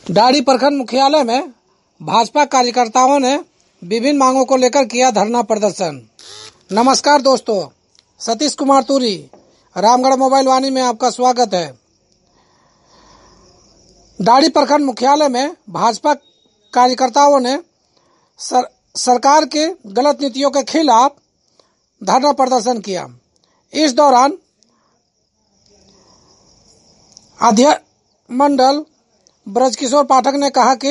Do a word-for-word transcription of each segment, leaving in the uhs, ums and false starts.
डाड़ी प्रखंड मुख्यालय में भाजपा कार्यकर्ताओं ने विभिन्न मांगों को लेकर किया धरना प्रदर्शन। नमस्कार दोस्तों, सतीश कुमार तुरी, रामगढ़ मोबाइल वाणी में आपका स्वागत है। डाड़ी प्रखंड मुख्यालय में भाजपा कार्यकर्ताओं ने सर, सरकार के गलत नीतियों के खिलाफ धरना प्रदर्शन किया। इस दौरान अध्यक्ष मंडल ब्रजकिशोर पाठक ने कहा कि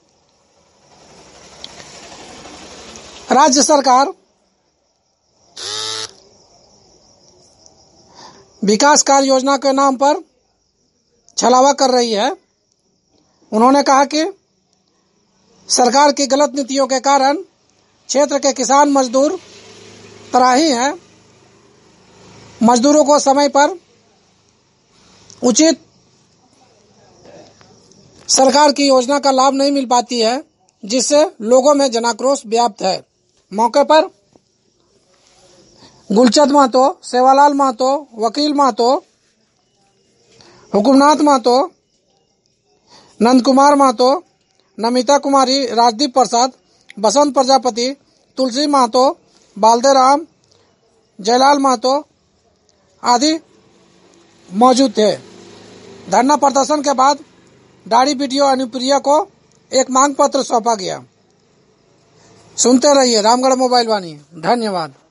राज्य सरकार विकास कार्य योजना के नाम पर छलावा कर रही है। उन्होंने कहा कि सरकार की गलत नीतियों के कारण क्षेत्र के किसान मजदूर तराही हैं। मजदूरों को समय पर उचित सरकार की योजना का लाभ नहीं मिल पाती है, जिससे लोगों में जनाक्रोश व्याप्त है। मौके पर गुलचंद महतो, सेवालाल महतो, वकील महतो, हुकुमनाथ महतो, नंद कुमार महतो, नमिता कुमारी, राजदीप प्रसाद, बसंत प्रजापति, तुलसी महतो, बालदेराम, जयलाल महतो आदि मौजूद थे। धरना प्रदर्शन के बाद डाड़ी बीडीओ अनुप्रिया को एक मांग पत्र सौंपा गया। सुनते रहिए रामगढ़ मोबाइल वाणी। धन्यवाद।